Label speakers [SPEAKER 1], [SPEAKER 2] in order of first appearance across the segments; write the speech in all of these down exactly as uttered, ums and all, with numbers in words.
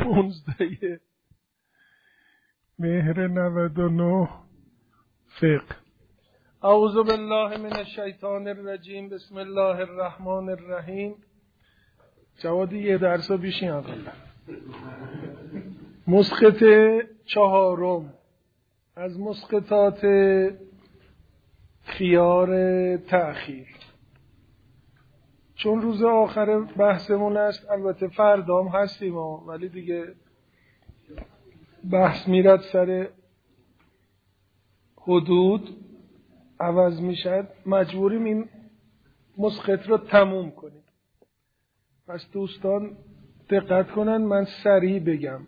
[SPEAKER 1] پونزده مهر نود و نه فقه. اعوذ بالله من الشیطان الرجیم. بسم الله الرحمن الرحیم. جوادی یه درس بیشین اقلا. مسقط چهارم از مسقطات خیار تأخیر. چون روز آخر بحثمون است، البته فردا هم هستیم ها، ولی دیگه بحث میرد سر حدود عوض میشد، مجبوریم این مسقط رو تموم کنیم. پس دوستان دقت کنن، من سریع بگم،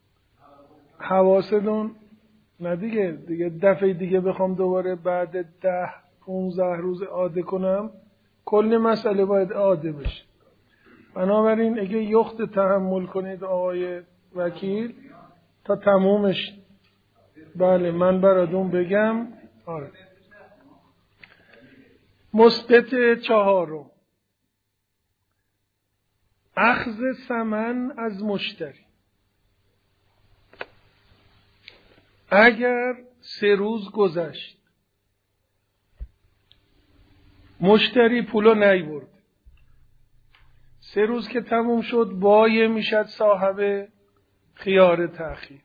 [SPEAKER 1] حواستون نه دیگه دیگه دفعه دیگه بخوام دوباره بعد ده پونزده روز عاده کنم، کل مسئله باید عاده بشه. بنابراین اگه یخت تحمل کنید آقای وکیل تا تمومش، بله من براتون بگم. آره. مسقط چهارم، اخذ ثمن از مشتری. اگر سه روز گذشت مشتری پولو نیورد، سه روز که تموم شد بایع میشد صاحب خیار تأخیر.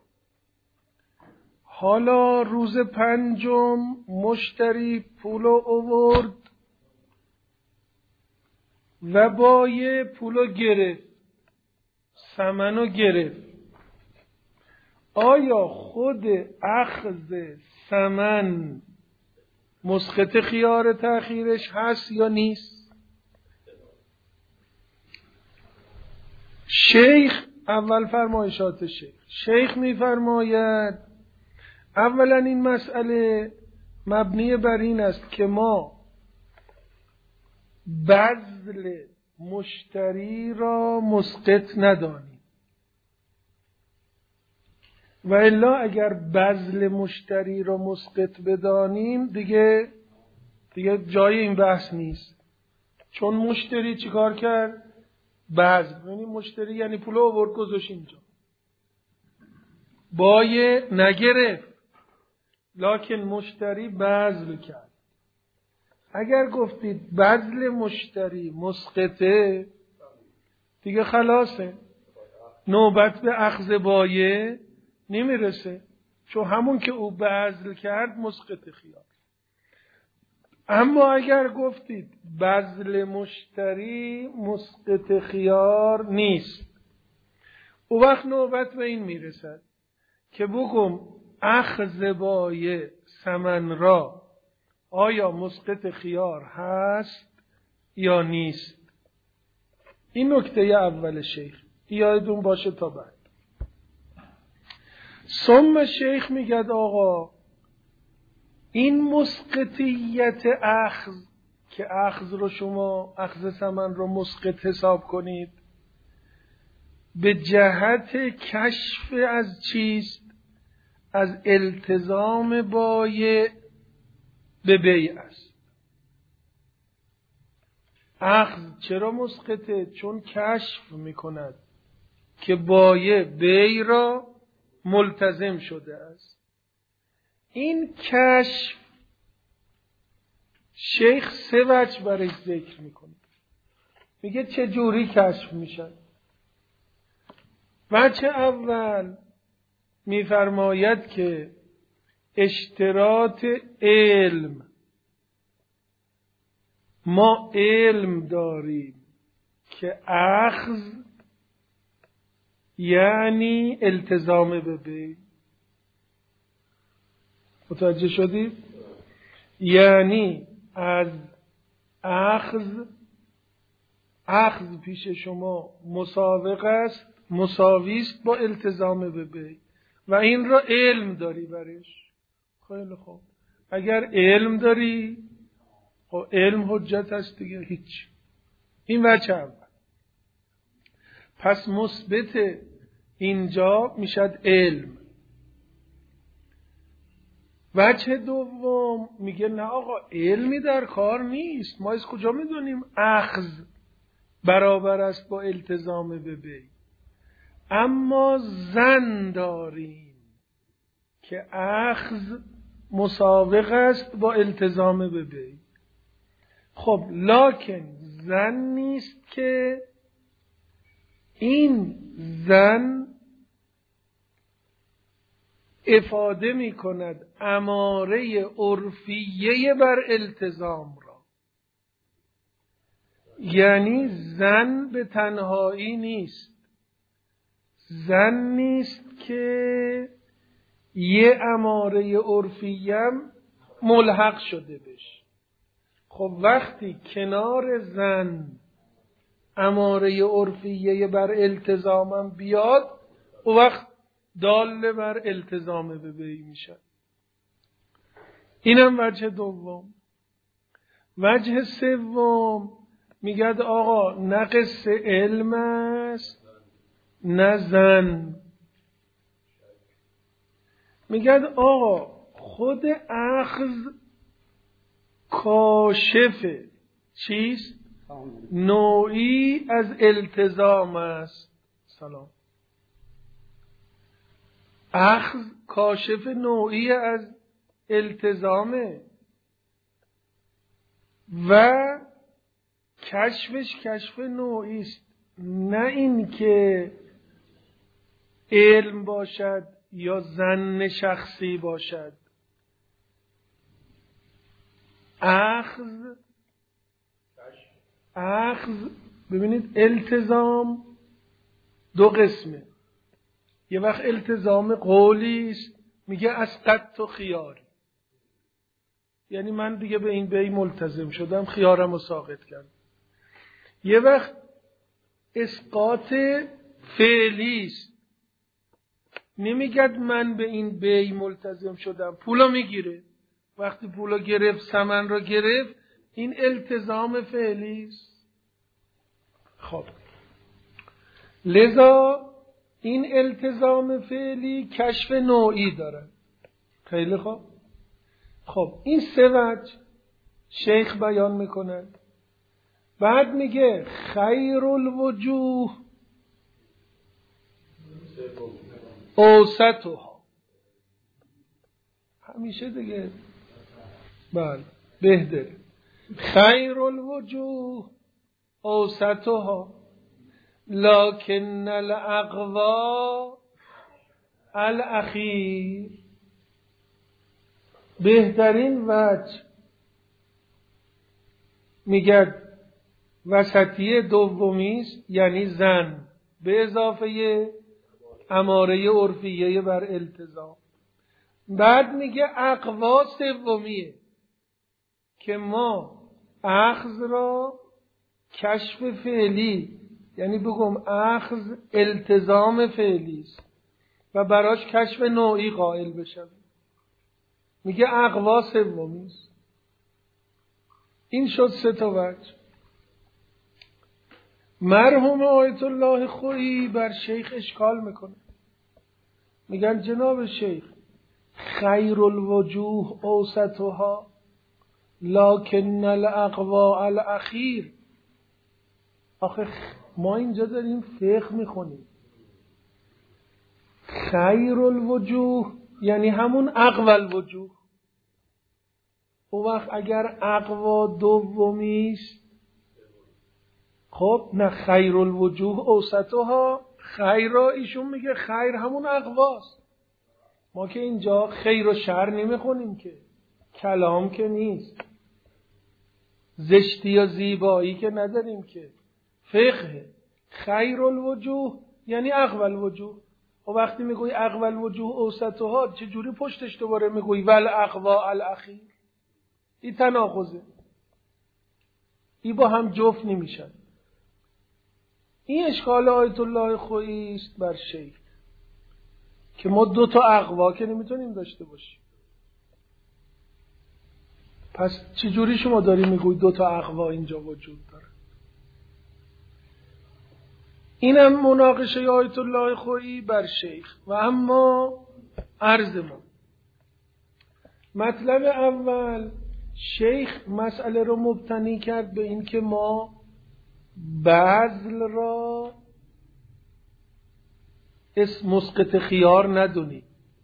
[SPEAKER 1] حالا روز پنجم مشتری پولو آورد و بایع پولو گرفت، ثمنو گرفت. آیا خود اخذ ثمن مسقط خیار تأخیرش هست یا نیست؟ شیخ اول فرمایشات شیخ شیخ میفرماید اولا این مسئله مبنی بر این است که ما بذل مشتری را مسقط ندانیم، و الا اگر بذل مشتری را مسقط بدانیم دیگه دیگه جای این بحث نیست. چون مشتری چیکار کرد؟ بذل. یعنی مشتری یعنی پول آورد گذاشت اینجا، بایع نگرفت، لکن مشتری بذل کرد. اگر گفتید بذل مشتری مسقطه دیگه خلاصه، نوبت به اخذ بایع نمیرسه، چون همون که او بذل کرد مسقط خیار. اما اگر گفتید بذل مشتری مسقط خیار نیست، او وقت نوبت به این میرسد که بگم اخذ بایع ثمن را آیا مسقط خیار هست یا نیست. این نکته اول شیخ یادتون باشه تا بعد. ثم شیخ میگد آقا این مسقطیت اخذ، که اخذ رو شما اخذ ثمن رو مسقط حساب کنید، به جهت کشف از چیست؟ از التزام بایع به بیع است. اخذ چرا مسقطه؟ چون کشف میکند که بایع بیع را ملتزم شده است. این کشف شیخ سه وجه برای ذکر میکنه. میگه چه جوری کشف میشن؟ وجه اول میفرماید که اشتراط علم، ما علم داریم که اخذ یعنی التزام به بیع. متوجه شدید؟ یعنی از اخذ، اخذ پیش شما مساوق است، مساوی است با التزام به بیع، و این را علم داری برش. خیلی خوب، اگر علم داری خب علم حجت است دیگه، هیچ. این وجه اول. پس مثبت اینجا میشد علم. وجه دوم میگه نه آقا علمی در کار نیست، ما از کجا میدونیم اخذ برابر است با التزام به بیع؟ اما زن داریم که اخذ مسابق است با التزام به بی. خب لکن زن نیست که این زن افاده می کند اماره عرفیه بر التزام را. یعنی زن به تنهایی نیست، زن نیست که یه اماره عرفیم ملحق شده بشه. خب وقتی کنار زن اماره عرفیه بر التزامم بیاد، او وقت دال بر التزام به بی میشه. اینم وجه دوم. وجه سوم میگه آقا نه قصه علم است نه زن. میگه آقا خود اخذ کاشف چیست؟ نوعی از التزام است. سلام. اخذ کاشف نوعی از التزامه و کشفش کشف نوعی است، نه این که علم باشد یا ظن شخصی باشد. اخذ اخذ ببینید التزام دو قسمه. یه وقت التزام قولی است، میگه اسقط و خیار، یعنی من دیگه به این بی ملتزم شدم، خیارم رو ساقط کردم. یه وقت اسقاط فعلی است، نمیگه من به این بی ملتزم شدم، پولا میگیره، وقتی پولا گرفت ثمن را گرفت، این التزام فعلی است. خب لذا این التزام فعلی کشف نوعی داره. خیلی خوب. خب این سه وجه شیخ بیان میکنه. بعد میگه خیر الوجوه اوسطها. همیشه دیگه بله بهتره. خیر الوجوه اوسطها لکن الاقوا الاخیر. بهترین وجه میگه وسطی دومی است، یعنی زن به اضافه اماره عرفیه بر التزام. بعد میگه اقوا سومیه که ما اخذ را کشف فعلی، یعنی بگم اخذ التزام فعلی است و براش کشف نوعی قائل بشم. میگه اقوا سومی است. این شد سه تا وجه. مرحوم آیت الله خویی بر شیخ اشکال میکنه، میگن جناب شیخ خیر الوجوه اوسطها لکن الاقوا الاخیر. آخه ما اینجا داریم فقه میخونیم. خیر الوجوه یعنی همون اقوا الوجوه. او وقت اگر اقوا دومی است، خب نه خیر الوجوه اوسطها، خیر را ایشون میگه خیر همون اقواست. ما که اینجا خیر و شر نمیخونیم که، کلام که نیست، زشتی یا زیبایی که نداریم که، فقه. خیر الوجوه یعنی اقوا الوجوه. و وقتی میگوی اقوا الوجوه اوسطها، چجوری پشتش دوباره میگوی ول اقوا الاخیر؟ این تناقضه، این با هم جفت نمیشن. این اشکال آیت الله خویی است بر شیخ که ما دو تا اقوا که نمیتونیم داشته باشیم. پس چجوری شما داری میگوی دو تا اقوا اینجا وجود داره؟ اینم مناقشه آیت الله خویی بر شیخ. و اما عرض ما مطلب اول، شیخ مسئله رو مبتنی کرد به این که ما بذل را اسم مسقط خیار ندونی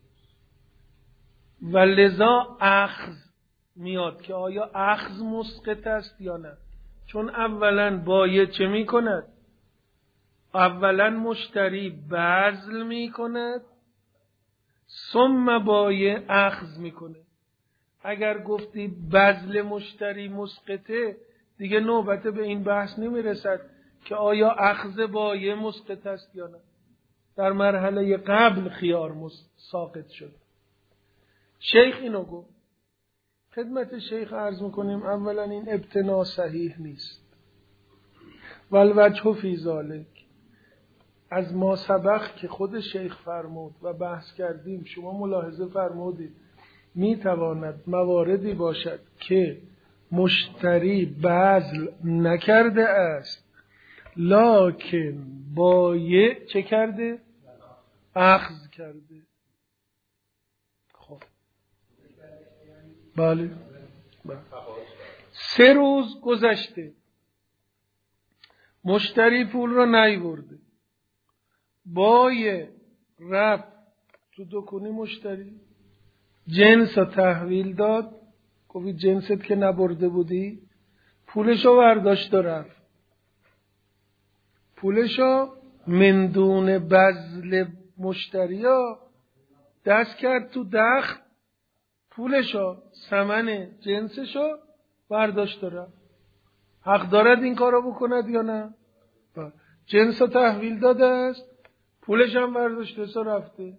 [SPEAKER 1] و لذا اخذ میاد که آیا اخذ مسقط است یا نه. چون اولا بایع چه می کند؟ اولا مشتری بذل می کند ثم بایع اخذ می کنه. اگر گفتی بذل مشتری مسقطه دیگه نوبت به این بحث نمی رسد که آیا اخذ بایع مسقط است یا نه. در مرحله قبل خیار ساقط شد. شیخ اینو گفت. خدمت شیخ عرض میکنیم اولا این ابتنا صحیح نیست. والوجه فی ذلک، از ما سبق که خود شیخ فرمود و بحث کردیم شما ملاحظه فرمودید میتواند مواردی باشد که مشتری بذل نکرده است لکن بایع چه کرده؟ اخذ کرده. خب بله بله سه روز گذشته مشتری پول رو نیورده، بایع رفت تو دکونی مشتری جنس رو تحویل داد، گفت جنست که نبرده بودی، پولشو برداشت و رفت. پولشو من دون بذل مشتری ها دست کرد تو دخل، پولشو ثمن جنسشو برداشت و رفت. حق دارد این کارو بکند یا نه؟ جنس رو تحویل داده است، پولش هم برداشته و رفته.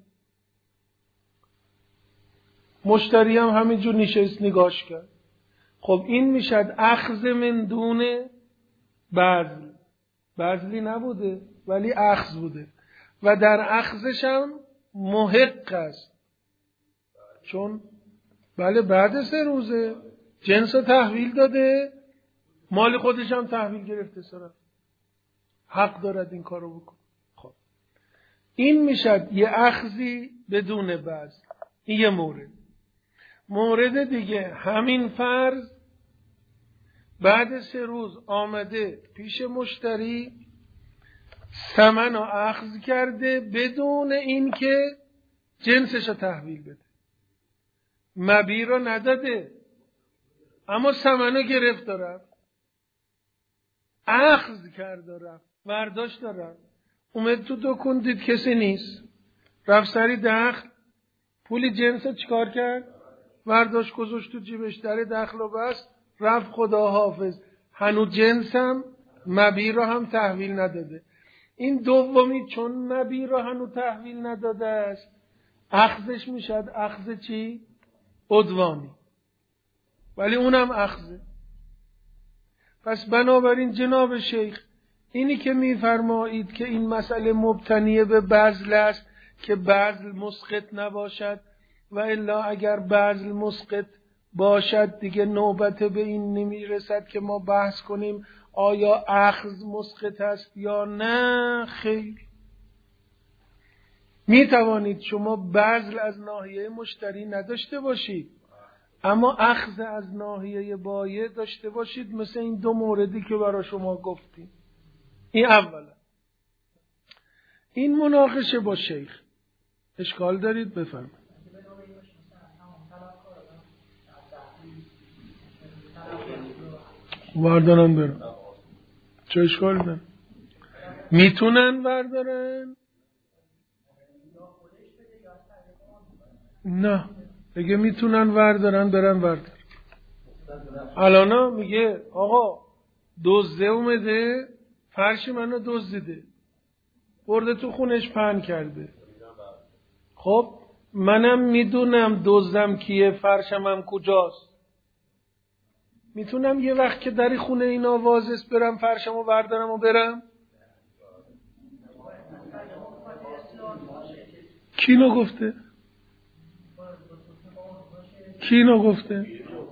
[SPEAKER 1] مشتری هم همینجور نشست نگاش کرد. خب این میشد اخذ من دون بذل. بذلی نبوده ولی اخذ بوده و در اخذش هم محق است، چون بله بعد سه روزه جنس رو تحویل داده، مال خودش هم تحویل گرفته سر حق دارد این کارو بکن. خب این میشد یه اخذی بدون بذل. این یه مورد. مورد دیگه همین فرض بعد سه روز آمده پیش مشتری ثمن رو اخذ کرده بدون اینکه جنسش رو تحویل بده، مبیع رو نداده اما ثمن رو گرفت و رفت، اخذ کرد و رفت، برداشت و رفت. اومد تو دکون دید کسی نیست، رفت سری دخل، پول جنس رو چیکار کرد؟ برداشت گذاشت تو جیبش، در دخل رو بست، رفت خدا حافظ. هنوز جنسم مبیع رو هم تحویل نداده. این دومی چون مبیع رو هنوز تحویل نداده است اخذش میشد اخذ چی؟ عدوانی، ولی اونم اخذه. پس بنابراین جناب شیخ اینی که میفرمایید که این مسئله مبتنی به بذل است که بذل مسقط نباشد و الا اگر بذل مسقط باشد دیگه نوبت به این نمیرسد که ما بحث کنیم آیا اخذ مسقط است یا نه. خیر، می توانید شما بذل از ناحیه مشتری نداشته باشید اما اخذ از ناحیه بایع داشته باشید، مثل این دو موردی که برای شما گفتیم. این اولا. این مناقشه با شیخ اشکال دارید؟ بفرمایید. بردارن برن، چه اشکال دارن؟ میتونن بردارن؟ نه بگه میتونن وردارن برن وردارن. الانا میگه آقا دزده اومده فرش منو دزدیده برده تو خونش پهن کرده، خب منم میدونم دزدم کیه، فرشم هم کجاست، میتونم یه وقت که در خونه اینا وازست برم فرشمو بردارم و برم؟ کی نو گفته؟ کی نو گفته؟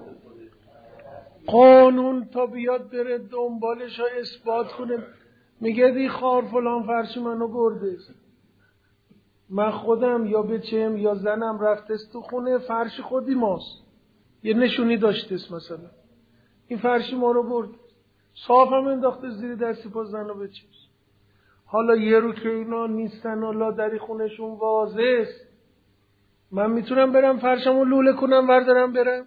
[SPEAKER 1] قانون تا بیاد بره دنبالش ها اثبات کنه، میگه دی خار فلان فرش منو برده، من خودم یا بچم یا زنم رفتست تو خونه فرش خودی ماست، یه نشونی داشتست مثلا این فرشی ما رو برد، صاف هم انداخته زیر دستی پا زن و بچم. حالا یه رو که اینا نیستن و لادری خونشون واضح است، من میتونم برم فرشمو لوله کنم وردارم برم؟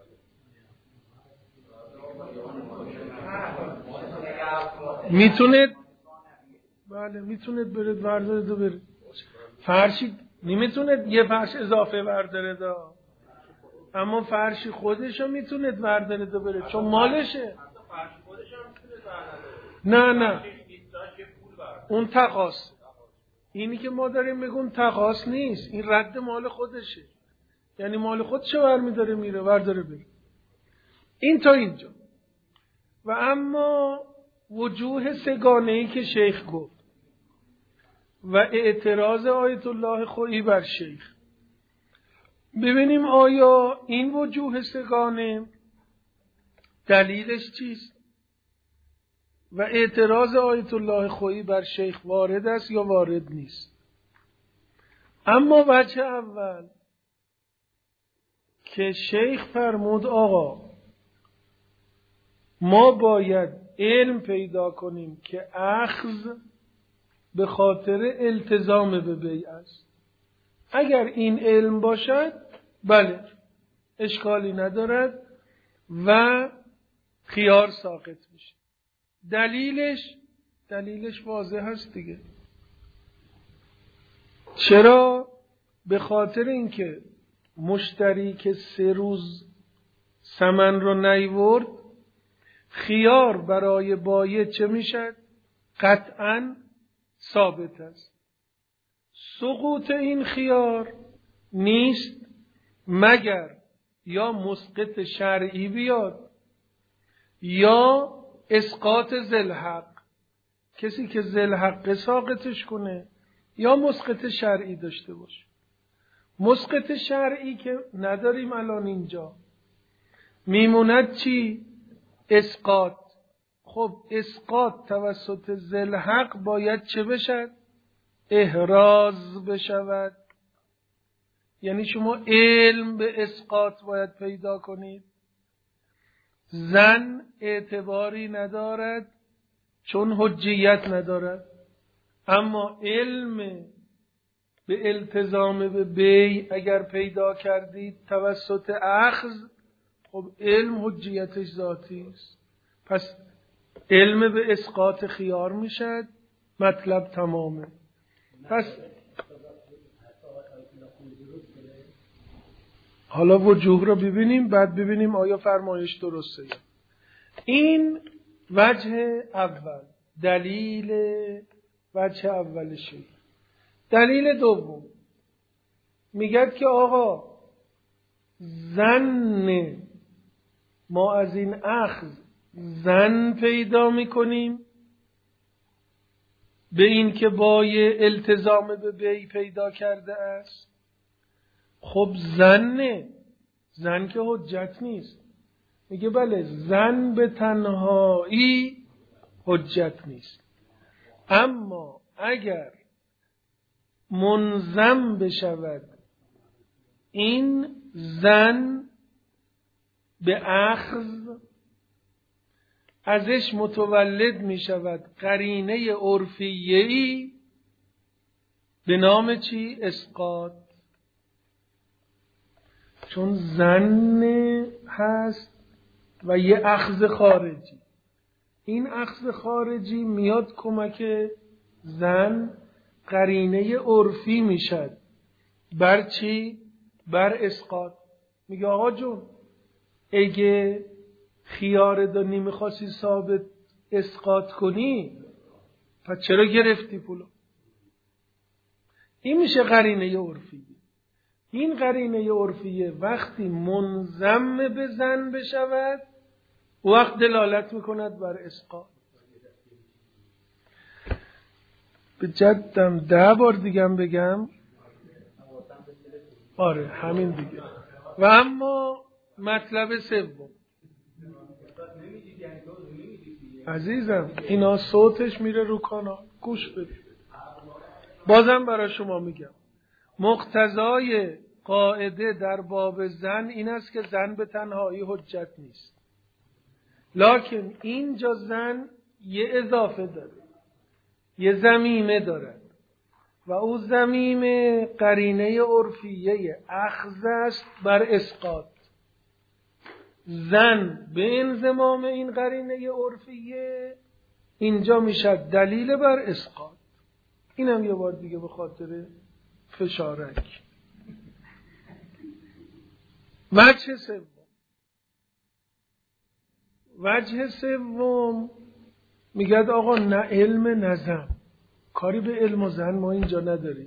[SPEAKER 1] میتونید؟ بله میتونید برید وردارید و برید. فرشی نمیتونید یه فرش اضافه وردارید، اما فرشی خودشو میتونید وردارید و برید چون مالشه. نه نه اون تقاس، اینی که ما داریم میگون تقاس نیست، این رد مال خودشه، یعنی مال خودشو برمیداره میره ورداره بره. این تا اینجا. و اما وجوه سگانه‌ای که شیخ گفت و اعتراض آیت الله خویی بر شیخ، ببینیم آیا این وجوه سگانه دلیلش چیست و اعتراض آیت الله خویی بر شیخ وارد است یا وارد نیست. اما وجه اول که شیخ فرمود آقا ما باید علم پیدا کنیم که اخذ به خاطر التزام به بیع است. اگر این علم باشد بله اشکالی ندارد و خیار ساقط میشه. دلیلش دلیلش واضح هست دیگه. چرا؟ به خاطر اینکه مشتری که سه روز ثمن رو نیورد، خیار برای بایع چه میشد؟ قطعاً ثابت است. سقوط این خیار نیست مگر یا مسقط شرعی بیاد یا اسقاط ذوالحق، کسی که ذوالحق ساقطش کنه یا مسقط شرعی داشته باشه. مسقط شرعی که نداریم الان اینجا، میموند چی؟ اسقاط. خب اسقاط توسط ذوالحق باید چه بشد؟ احراز بشود. یعنی شما علم به اسقاط باید پیدا کنید. زن اعتباری ندارد چون حجیت ندارد، اما علم به التزام به بیع اگر پیدا کردید توسط اخذ، خب علم حجیتش ذاتی است، پس علم به اسقاط خیار میشد، مطلب تمامه. پس حالا وجوه رو ببینیم، بعد ببینیم آیا فرمایش درسته. این وجه اول، دلیل وجه اولشه. دلیل دوم میگه که آقا زن ما از این اخذ زن پیدا میکنیم به این که بایع التزام به بیع پیدا کرده است. خب زن زن که حجت نیست. میگه بله زن به تنهایی حجت نیست، اما اگر منظم بشود این زن به اخذ، ازش متولد می شود قرینه عرفیه‌ای به نام چی؟ اسقاط. چون زن هست و یه اخذ خارجی، این اخذ خارجی میاد کمک زن، قرینه عرفی میشد بر چی؟ بر اسقاط. میگه آقا جون اگه خیار دو نمیخواستی ثابت اسقاط کنی پس چرا گرفتی پولو؟ این میشه قرینه عرفی. این قرینه عرفیه وقتی منضم به زن بشود وقت دلالت میکند بر اسقاط. به جدم ده بار دیگم بگم، آره همین دیگه. و اما مطلب سوم عزیزم، اینا صوتش میره رو کانال، گوش بدید. بازم برای شما میگم مقتضای قاعده در باب زن این است که زن به تنهایی حجت نیست، لکن اینجا زن یه اضافه داره. یه ضمیمه دارد و او ضمیمه قرینه عرفیه اخذ است بر اسقاط. زن به انضمام این قرینه عرفیه اینجا میشه دلیل بر اسقاط. اینم یه بار دیگه به خاطر فشارک. وجه سوم وجه سوم میگه آقا نه علم نه زن، کاری به علم و زن ما اینجا نداریم.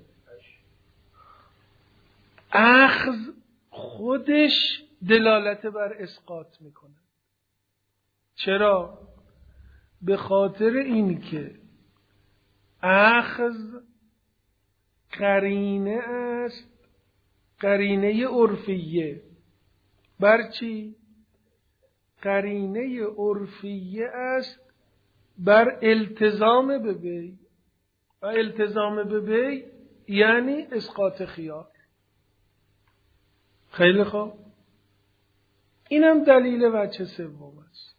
[SPEAKER 1] اخذ خودش دلالت بر اسقاط میکنه. چرا؟ به خاطر این که اخذ قرینه است، قرینه عرفیه. بر چی؟ قرینه عرفیه است بر التزام به بی، و التزام به بی یعنی اسقاط خیار. خیلی خوب، اینم دلیل وجه سوم است.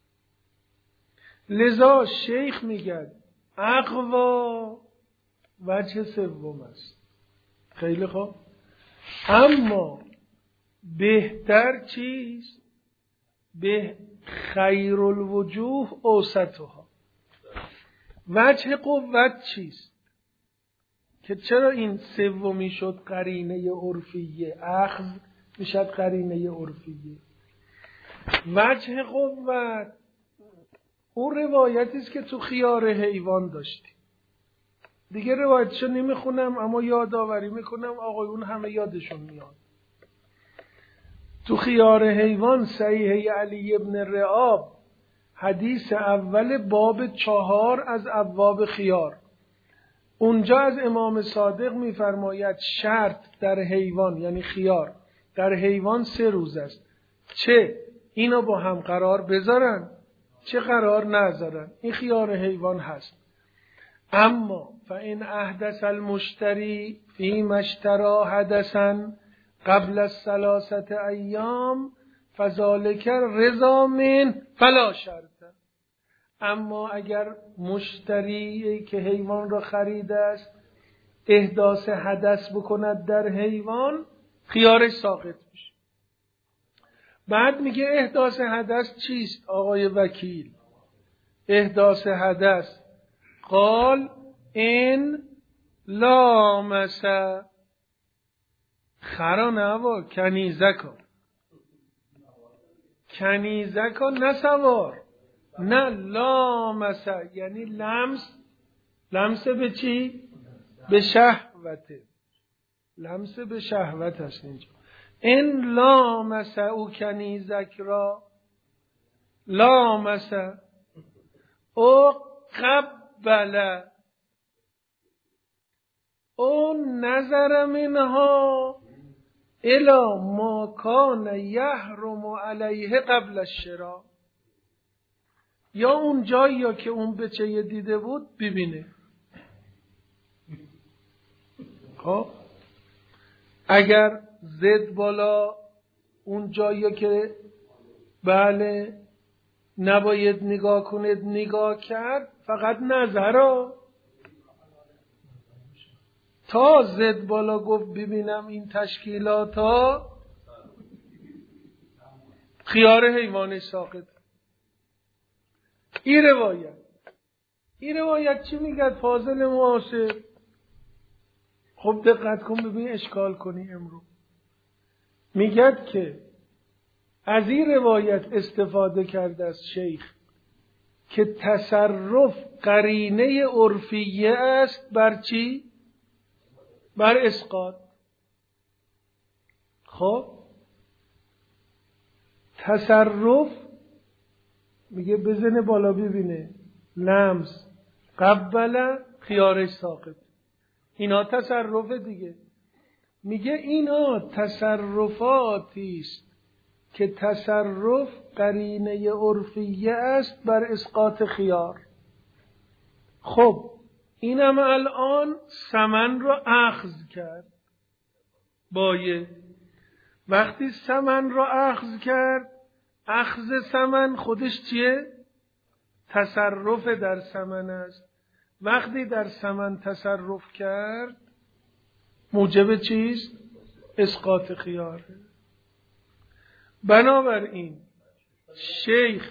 [SPEAKER 1] لذا شیخ میگه اقوا وجه سوم است. خیلی خوب، اما بهتر چیست؟ به خیر الوجوه اوسطها. وجه قوت چیست؟ که چرا این سومی شد قرینه عرفیه، اخذ میشد قرینه عرفیه. وجه قوت اون روایتی است که تو خیار حیوان داشتی. دیگه روایتشو نمیخونم اما یادآوری میکنم، آقایون همه یادشون میاد. تو خیار حیوان صحیح علی ابن رعاب، حدیث اول باب چهار از ابواب خیار، اونجا از امام صادق میفرماید شرط در حیوان یعنی خیار در حیوان سه روز است، چه اینو با هم قرار بذارن چه قرار نذارن. این خیار حیوان هست. اما فإن احدث المشتری فيما اشترى حدثا قبل الثلاثه ایام فذلك رضا من فلا شرط. اما اگر مشتری که حیوان را خریده است احداث حدث بکند در حیوان، خیارش ساقط میشه. بعد میگه احداث حدث چیست آقای وکیل؟ احداث حدث قال این لامس خرا نوا کنیزکا، کنیزکا نه سوار، نه لامس یعنی لمس. لمس به چی؟ به شهوته. لمس به شهوت هست اینجا. این لامس او کنیزک را، لامس او قبل او نظر منها الی ما کان یحرم علیه قبل الشراء. یا اون جایی یا که اون بچه دیده بود ببینه. خب اگر زد بالا اون جایی که بله نباید نگاه کنید نگاه کرد، فقط نظر تا زد بالا گفت ببینم این تشکیلات ها، خیار حیوان ساقط. این روایت این روایت چی میگه فاضل معاصر؟ خب دقت کن ببین اشکال کنی امروز. میگه که از این روایت استفاده کرده از شیخ که تصرف قرینه عرفیه است بر چی؟ بر اسقاط. خب تصرف میگه بزنه بالا ببینه، لمس قبل خیارش ساقط، اینا تصرف دیگه. میگه اینا تصرفاتی است که تصرف قرینه عرفیه است بر اسقاط خیار. خب اینم الان ثمن را اخذ کرد. بایه وقتی ثمن را اخذ کرد، اخذ ثمن خودش چیه؟ تصرف در ثمن است. وقتی در ثمن تصرف کرد موجب چیست؟ اسقاط خیاره. بنابراین شیخ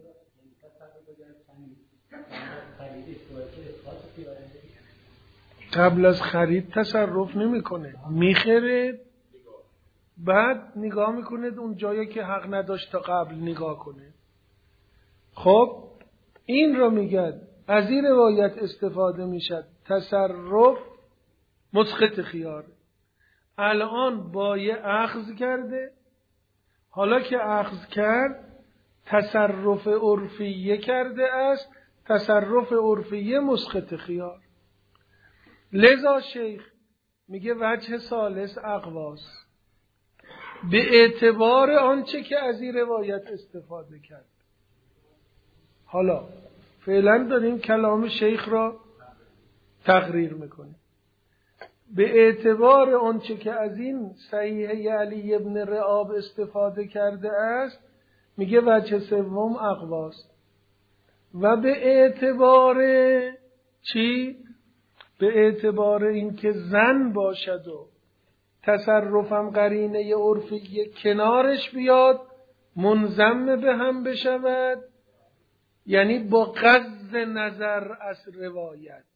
[SPEAKER 1] قبل از خرید تصرف نمیکنه، میخره بعد نگاه میکنه اون جایی که حق نداشت تا قبل نگاه کنه. خب این رو میگن از این روایت استفاده میشد تصرف مسقط خیار. الان بایع اخذ کرده، حالا که اخذ کرد تصرف عرفیه کرده است، تصرف عرفیه مسقط خیار. لذا شیخ میگه وجه ثالث اقواس به اعتبار آنچه که از این روایت استفاده کرد. حالا فعلا داریم کلام شیخ را تقریر میکنیم. به اعتبار آنچه که از این صحیح علی ابن رعاب استفاده کرده است میگه وجه سوم اقواس. و به اعتبار چی؟ به اعتبار اینکه زن باشد و تصرفم قرینه عرفی کنارش بیاد منضم به هم بشود، یعنی با غض نظر از روایت.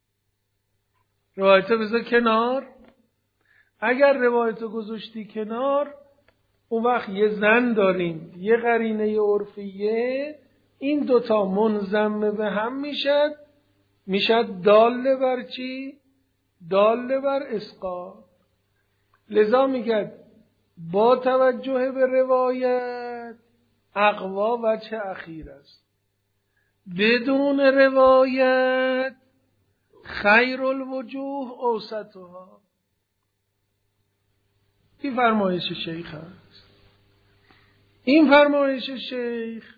[SPEAKER 1] روایت بذار کنار. اگر روایت گذاشتی کنار اون وقت یه زن داریم یه قرینه عرفیه، این دوتا منضم به هم میشد، میشد دال بر چی؟ دال بر اسقاط. لذا میگه با توجه به روایت اقوا وجه اخیر است، بدون روایت خیر الوجوه اوسطها. این فرمایش شیخ است. این فرمایش شیخ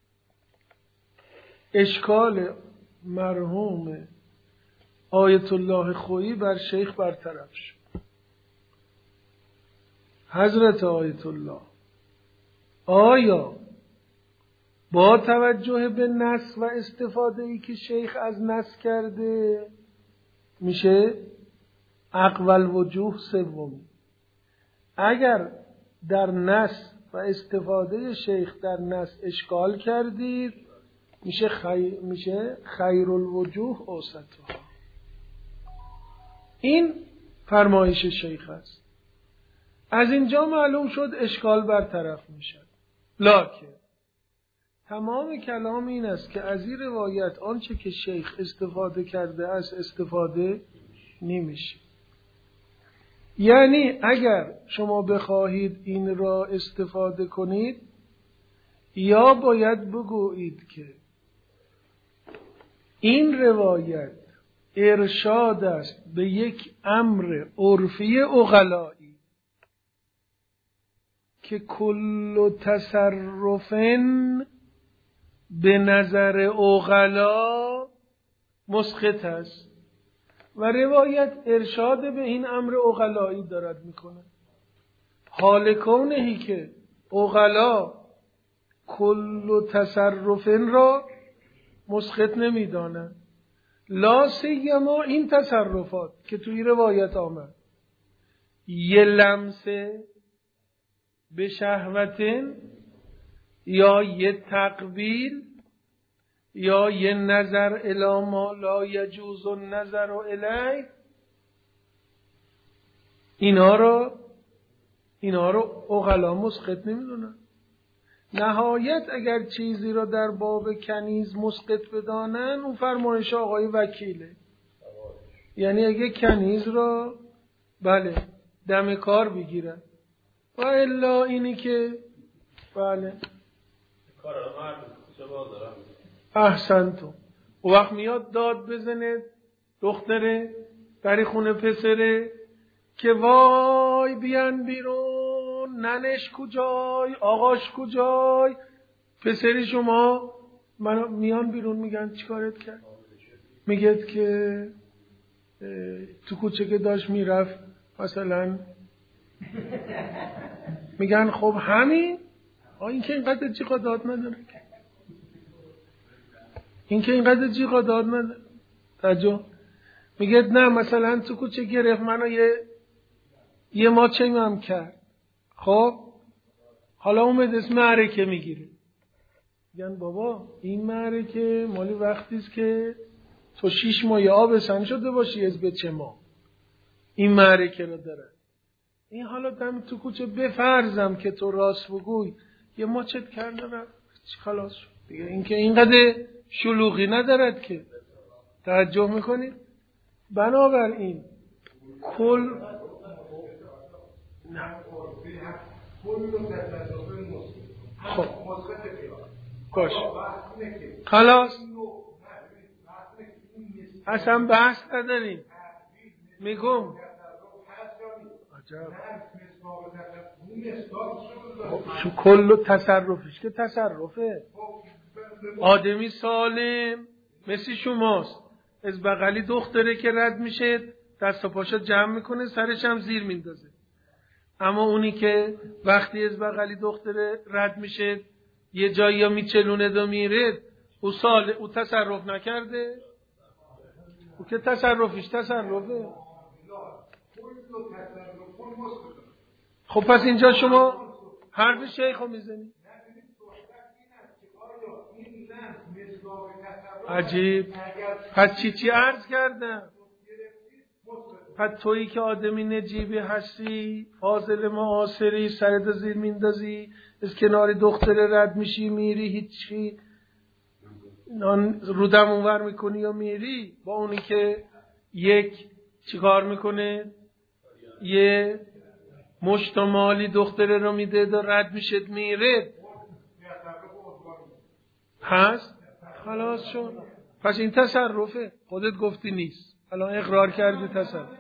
[SPEAKER 1] اشکال مرحوم آیت الله خویی بر شیخ برطرف شد. حضرت آیت الله آیا با توجه به نص و استفاده ای که شیخ از نص کرده میشه اقوال وجوه سومی؟ اگر در نص و استفاده شیخ در نص اشکال کردید میشه خیر میشه خیر الوجوه اوسطها. این فرمایش شیخ است. از اینجا معلوم شد اشکال برطرف میشه. لکن تمام کلام این است که از این روایت آنچه که شیخ استفاده کرده است استفاده نمیشه. یعنی اگر شما بخواهید این را استفاده کنید یا باید بگویید که این روایت ارشاد است به یک امر عرفی عقلایی که کل تصرفن به نظر عقلا مسقط است و روایت ارشاد به این امر عقلایی دارد میکنه. حال کونهی که عقلا کل تصرفن را مسقط نمیدانند، لا سیما این تصرفات که توی روایت آمد، یه لمسه به شهوتن یا یه تقبیل یا یه نظر الی ما لا یجوز النظر الیه، اینا رو اینا رو عقلا مسقط نمیدونن. نهایت اگر چیزی را در باب کنیز مسقط بدانن اون فرمایش آقای وکیله، یعنی اگه کنیز را بله دم کار بگیرن و الا اینی که بله احسنتم و وقت میاد داد بزنه دختره بری خونه پسره که وای بیان بیرون، ننش کجای، آقاش کجای، پسری شما من میان بیرون میگن چیکارت کرد؟ میگه که تو کوچه که داشت میرفت مثلا میگن خب همین آه این که اینقدر جیغا داد نداره، این که اینقدر جیغا داد نداره. توجه میگه نه مثلا تو کوچه گرفت منو یه یه ماچه هم کرد. خب حالا اومد اسم معرکه میگیره، میگن بابا این معرکه مالی وقتی است که تو شیش ماه آب سن شده باشی از به چه ما این معرکه رو داره. این حالا دم تو کوچه بفرضم که تو راست بگوی یه ماچت کرده رو خلاص شد دیگه. این که اینقدر شلوغی ندارد که. توجه میکنید؟ بنابراین کل نه خب باش خلاص اصلا بحث نداریم. میگم عجب شو کل تصرفش که تصرفه آدمی سالم مثل شماست، از بغلی دختره که رد میشه دست و پاشو جمع میکنه سرش هم زیر میندازه. اما اونی که وقتی از بغلی دختره رد میشه یه جایی یا میچلونه دو میره او سال او تصرف نکرده، او که تصرفش تصرفه. خب پس اینجا شما حرف شیخو میزنی. عجیب. پس چی چی عرض کردم؟ پس تویی که آدمی نجیبی هستی، فاضل معاصری، سرت زیر میندازی، از کنار دختر رد میشی میری هیچی رودم اونور میکنی یا میری، با اونی که یک چیکار میکنه یه مشتمالی دختره رو میده و رد میشه میره هست خلاص شد. پس این تصرفه. خودت گفتی نیست، الان اقرار کردی تصرف.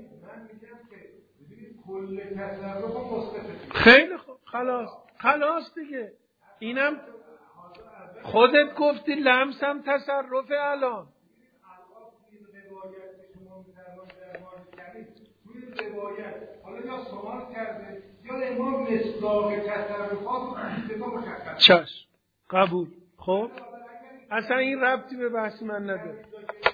[SPEAKER 1] خیلی خوب خلاص خلاص دیگه. اینم خودت گفتی لمس هم تصرفه. الان حالا یا سوال کرده یا امام مصداق تصرفات چشم قبول. خب اصلا این ربطی به بحث من نداره.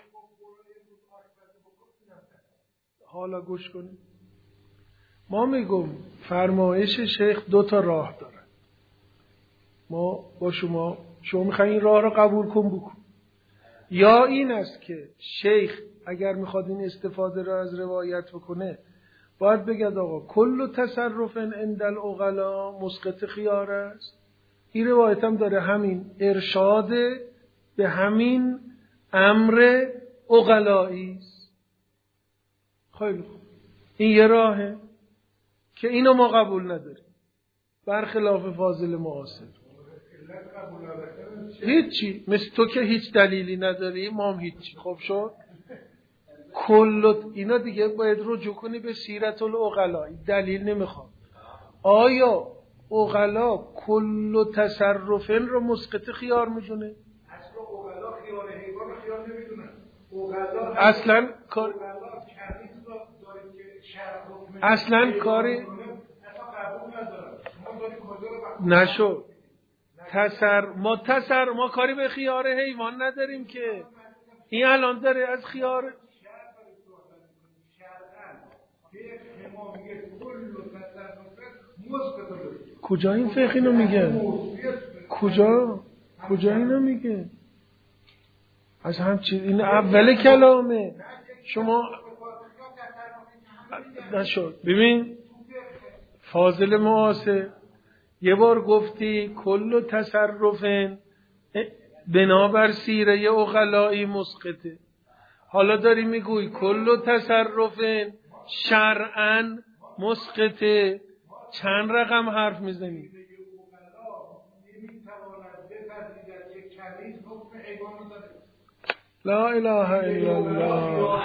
[SPEAKER 1] حالا گوش کنید. ما میگم فرمایش شیخ دو تا راه داره. ما با شما شما میخواین این راه رو قبول کن بکن، یا این است که شیخ اگر میخواد این استفاده را از روایت بکنه باید بگد آقا کل تصرف عند العقلا مسقط خیار است. این روایت هم داره همین ارشاد به همین امر عقلایی است. خیلی خوب. این یه راهه که اینو ما قبول نداریم برخلاف فاضل معاصر. هیچی مثل تو که هیچ دلیلی نداری ما هم هیچی. خب شد کل اینا دیگه باید رجوع کنی به سیرت العقلا. دلیل نمیخواد. آیا عقلا کل تصرفن رو مسقط خیار میدونه؟
[SPEAKER 2] اصلا عقلا خیار حیوان رو خیار نمیدونن. عقلا
[SPEAKER 1] اصلا کار اصلا کاری نشو تصر ما تصر ما کاری به خیار حیوان نداریم که. این الان داره از خیار کجا این فقه اینو میگه؟ کجا کجا اینو میگه؟ از همچین این اول کلامه. شما نشد. ببین فاضل معاصر یه بار گفتی کل تصرفن بنابر سیره عقلایی مسقطه. حالا داری میگوی کل تصرفن شرعاً مسقطه. چند رقم حرف میزنی؟ لا اله الا الله.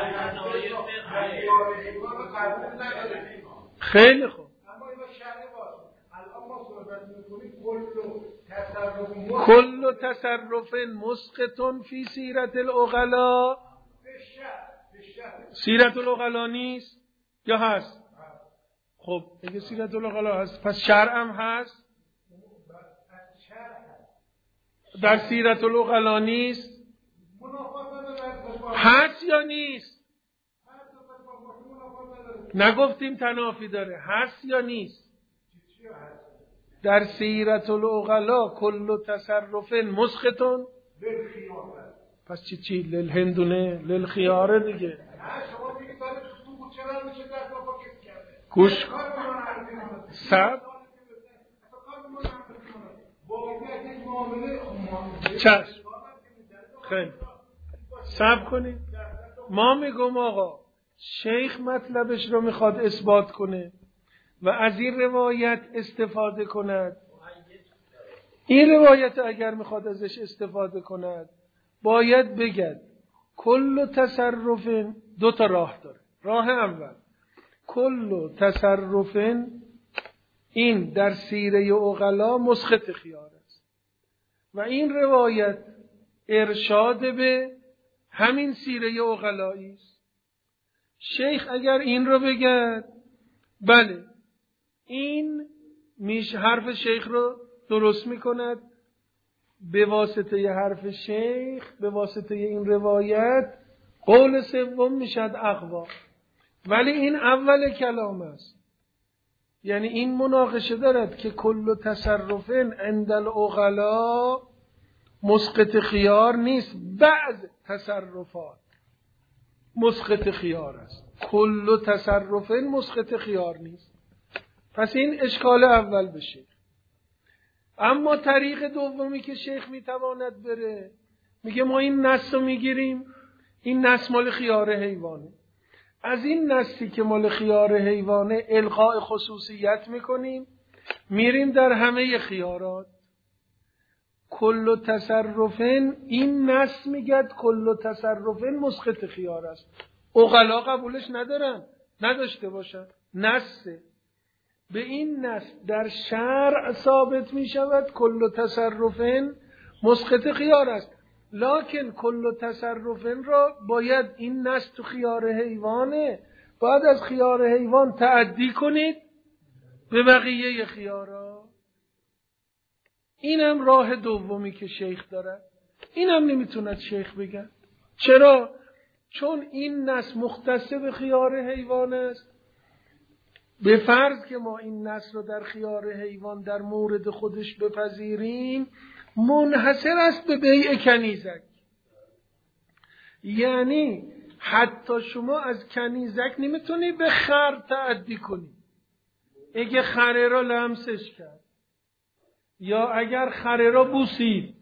[SPEAKER 1] خیلی خوب. کل تصرف مسقط فی سیرت العقلا. سیرت العقلا نیست یا هست؟ خب اگه سیرت العقلا هست پس شرع هم هست. در سیرت العقلا نیست. هر هست یا نیست؟ نگفتیم تنافی داره، هست یا نیست؟ در سیرت العقلا کل تصرف مسخطون. پس چی چی للهندونه للخیاره دیگه. گوش سب چشم خیلی سب کنید. ما میگم آقا شیخ مطلبش رو میخواد اثبات کنه و از این روایت استفاده کند. این روایت اگر میخواد ازش استفاده کند باید بگد کل تصرف دو تا راه داره. راه اول کل تصرف این در سیره عقلا مسخط خیار است و این روایت ارشاد به همین سیره عقلایی است. شیخ اگر این رو بگد بله این میش حرف شیخ رو درست میکند، به واسطه ی حرف شیخ به واسطه ی این روایت قول سوم میشد اقوا. ولی این اول کلام است، یعنی این مناقشه دارد که کل تصرف عند العقلا مسقط خیار نیست، بعض تصرفات مسقط خیار است، کل تصرف مسقط خیار نیست. پس این اشکال اول بشه. اما طریق دومی که شیخ میتواند بره، میگه ما این نص رو میگیریم، این نص مال خیار حیوانه، از این نصی که مال خیار حیوانه القاء خصوصیت میکنیم، میریم در همه خیارات. کل تصرفن این نص میگد کل تصرفن مسقط خیار است. عقلا قبولش ندارن، نداشته باشن، نصه. به این نص در شرع ثابت می شود کل تصرفن مسقط خیار است، لکن کل تصرفن را باید این نص تو خیار حیوانه، باید از خیار حیوان تعدی کنید به بقیه خیارا. اینم راه دومی که شیخ داره. اینم نمیتوند شیخ بگه. چرا؟ چون این نص مختص به خیار حیوان است. به فرض که ما این نص رو در خیار حیوان در مورد خودش بپذیریم، منحصر است به بیع کنیزک. یعنی حتی شما از کنیزک نمیتونی به خر تعدی کنی. اگه خره را لمسش کرد یا اگر خره را بوسید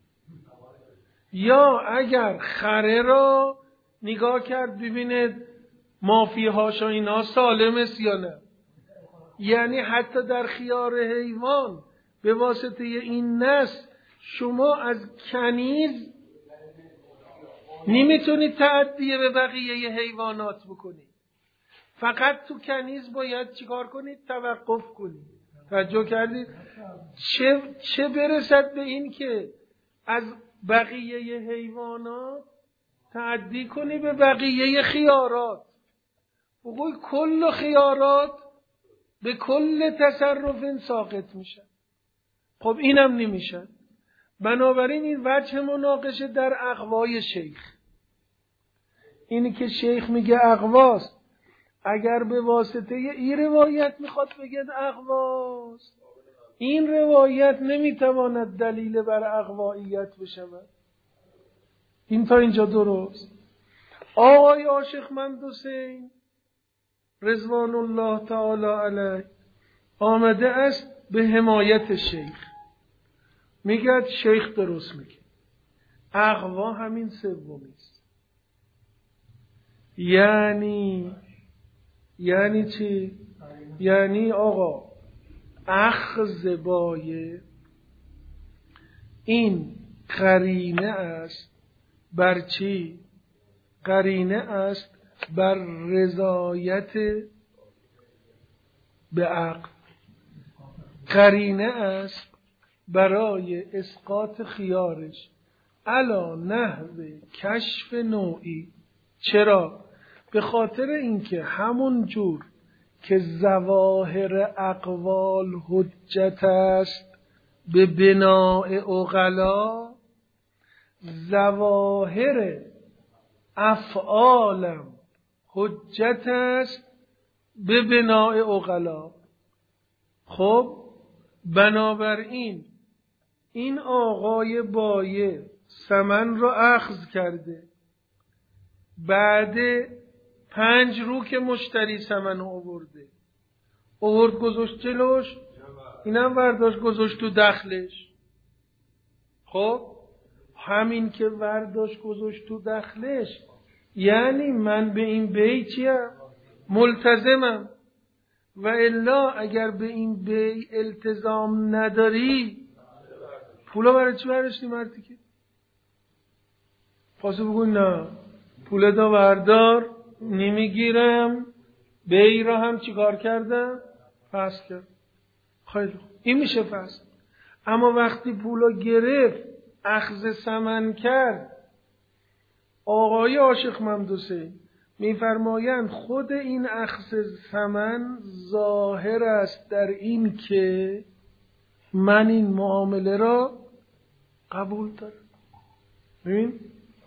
[SPEAKER 1] یا اگر خره را نگاه کرد ببیند مافیهاش و اینا سالم است یا نه، یعنی حتی در خیار حیوان به واسطه این نص شما از کنیز نمیتونید تعدیه به بقیه حیوانات بکنید. فقط تو کنیز باید چیکار کنید؟ توقف کنید. توجه کردید؟ چه, چه برسد به این که از بقیه حیوانات تعدی کنی به بقیه خیارات. بگوی کل خیارات به کل تصرف ساقط میشن. خب اینم نمیشن. بنابراین این وجه مناقشه در اقوای شیخ. اینی که شیخ میگه اقواست، اگر به واسطه این روایت میخواد بگه اقواست، این روایت نمیتواند دلیل بر اقواییت بشود. این تا اینجا درست. آقای عاشقمند حسین رضوان الله تعالی علیه آمده است به حمایت شیخ. میگه شیخ درست میگه، اقوا همین سومی است. یعنی یعنی چی؟ یعنی آقا اخذ بایه این قرینه است بر چی؟ قرینه است بر رضایت به عقل، قرینه است برای اسقاط خیارش علا نحو کشف نوعی. چرا؟ به خاطر اینکه همون جور که ظواهر اقوال حجت است به بناء عقلا، ظواهر افعالم حجت است به بناء عقلا. خب بنابراین این آقای بایع سمن رو اخذ کرده، بعد پنج رو که مشتری سمن رو آورده، آورد گذاشت جلوش، اینم ورداشت گذاشت تو دخلش. خب همین که ورداشت گذاشت تو دخلش یعنی من به این بیع چیم؟ ملتزمم. و الا اگر به این بیع التزام نداری پولا برای چی برداشتی مردی که؟ پاسو بگو نه پول دا بردار نمیگیرم، بیع را هم چیکار کردم؟ فسخ کرد. خیلی خوب این میشه فسخ. اما وقتی پولا گرفت اخذ ثمن کرد، آقای عاشق ممدوسه میفرمایند خود این اخذ ثمن ظاهر است در این که من این معامله را قبول دارم. ببین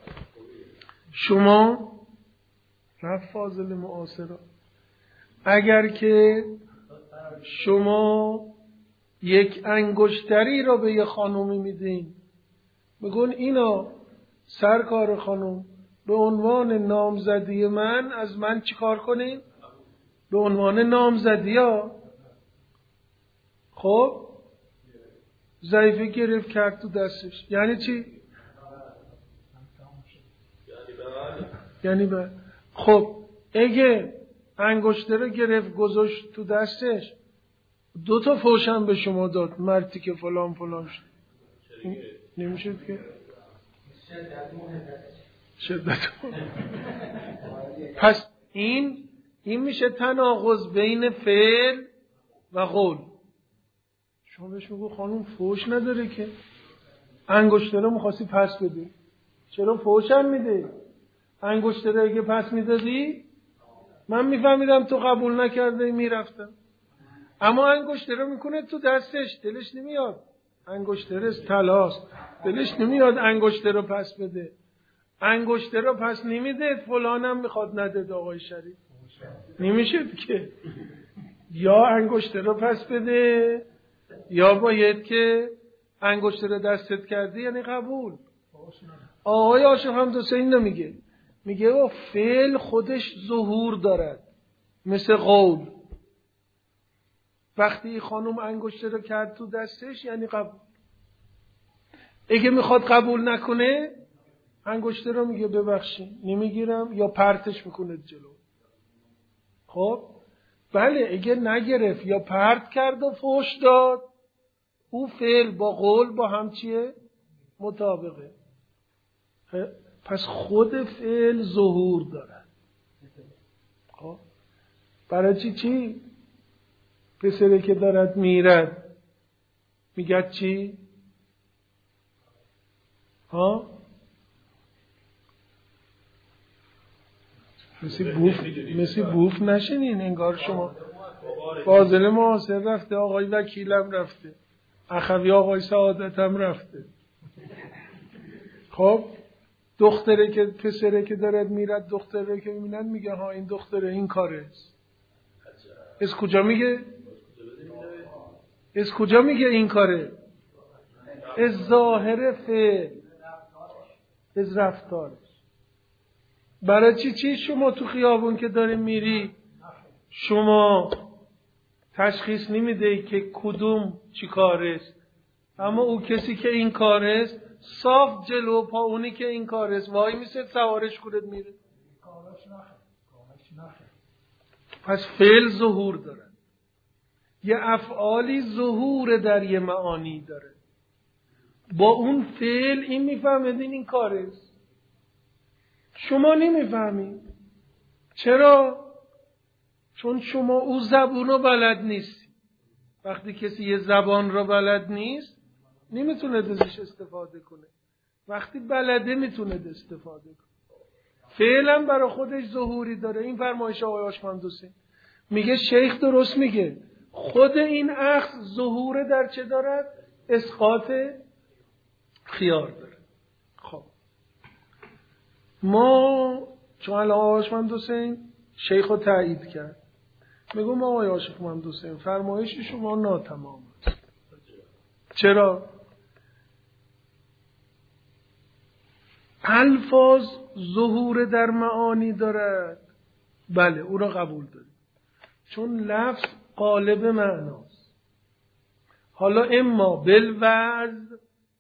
[SPEAKER 1] شما رفت فاضل معاصرا، اگر که شما یک انگشتری را به یه خانومی میدین، بگون اینا سرکار خانم به عنوان نامزدی من از من چی کار کنین؟ به عنوان نامزدی ها. خب ضعیفه گرفت کرد تو دستش، یعنی چی؟ یعنی به خب اگه انگشتر رو گرفت گذاشت تو دستش، دو تا فوشم به شما داد، مردی که فلان فلان شد، نمیشد که شدت. پس این این میشه تناقض بین فعل و قول. شما بهش میگو خانم فوش نداره که، انگشتر رو میخواستی پس بدی، چرا فوشم میده؟ انگشتر رو اگه پس میدادی من میفهمیدم تو قبول نکرده میرفتم. اما انگشتر رو میکنه تو دستش، دلش نمیاد، انگشتر طلاست، دلش نمیاد انگشتر رو پس بده. انگشتر رو پس نمیده، فلانم میخواد نده آقای شریف، نمیشه که یا انگشتر رو پس بده یا باید که انگشتر رو دستت کرده یعنی قبول. آقای عاشق ممدوسه این نمیگه، میگه او فعل خودش ظهور دارد مثل قول. وقتی خانم انگشتر رو کرد تو دستش یعنی قبول. اگه میخواد قبول نکنه انگشتر رو میگه ببخشید نمیگیرم یا پرتش میکنه جلو. خب بله اگه نگرفت یا پرت کرد و فوش داد، او فعل با قول با هم چیه؟ مطابقه. پس خود فعل ظهور دارد. خب برای چی چی؟ پسره که دارد میرد میگه چی؟ ها؟ مثل بوف مثل بوف نشینین انگار شما. فاضل معاصر رفته، آقای وکیلم رفته، اخوی آقای سعادتم رفته. خب دختره که پسره که دارد میرد، دختره که میبینن میگه ها این دختره این کاره است. از کجا میگه؟ از کجا میگه این کاره؟ از ظاهر فعل، از رفتارش. برای چی چی شما تو خیابون که داری میری شما تشخیص نمیده که کدوم چی کاره است، اما او کسی که این کاره است صاف جلو پا اونی که این کاره است وای میشه سوارش خودت میره. پس فعل ظهور داره، یه افعالی ظهور در یه معانی داره. با اون فعل این میفهمدین این کاره است، شما نمیفهمید. چرا؟ چون شما او زبون رو بلد نیستی. وقتی کسی یه زبان رو بلد نیست نمیتونه ازش استفاده کنه، وقتی بلده میتونه استفاده کنه. فعلا برای خودش ظهوری داره. این فرمایش آقای عاشق ممدوسه میگه شیخ درست میگه، خود این اخذ ظهور در چه دارد؟ اسقاط خیار داره. خب ما چون الان آقای محمد حسین شیخ رو تایید کرد، میگم آقای عاشق محمد حسین فرمایش شما ناتمام است. چرا؟ الفاظ ظهور در معانی دارد، بله او را قبول داریم، چون لفظ قالب معناست. حالا اما بالوعظ،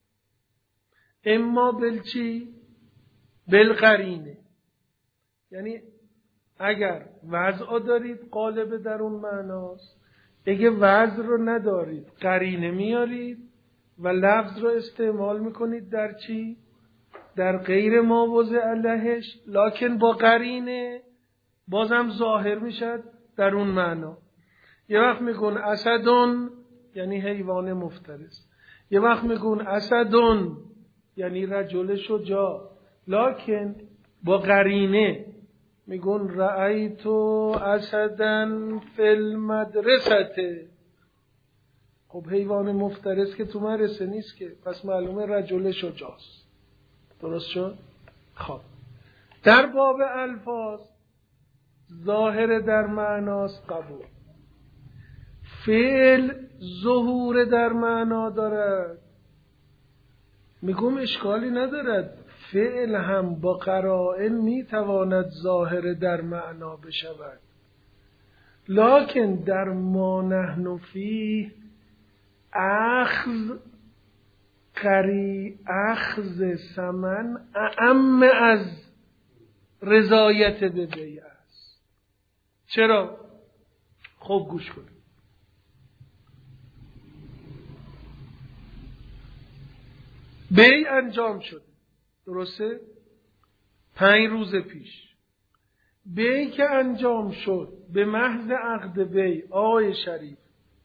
[SPEAKER 1] اما بالچی؟ بالقرینه. یعنی اگر وضع دارید قالب در اون معناست، اگه وضع رو ندارید قرینه میارید و لفظ رو استعمال میکنید در چی؟ در غیر ما وضع لهش، لکن با قرینه بازم ظاهر میشد در اون معنا. یه وقت میگن اسدون یعنی حیوان مفترس، یه وقت میگن اسدون یعنی رجل شجاع، لکن با قرینه میگن رأیتو اسدن فی المدرسه. خب حیوان مفترس که تو مدرسه نیست که، پس معلومه رجل شجاع است. درست شد؟ خب در باب الفاظ ظاهر در معناست قبول، فعل ظهور در معنا دارد، میگم اشکالی ندارد، فعل هم با قرائن میتواند ظاهر در معنا بشود، لکن در ما نحن فیه اخذ قری اخذ ثمن اعم از رضایت به بیع است. چرا؟ خب گوش کنید. بیع انجام شده، درسته؟ پنج روز پیش بیع که انجام شد به محض عقد بیع آقای شریف،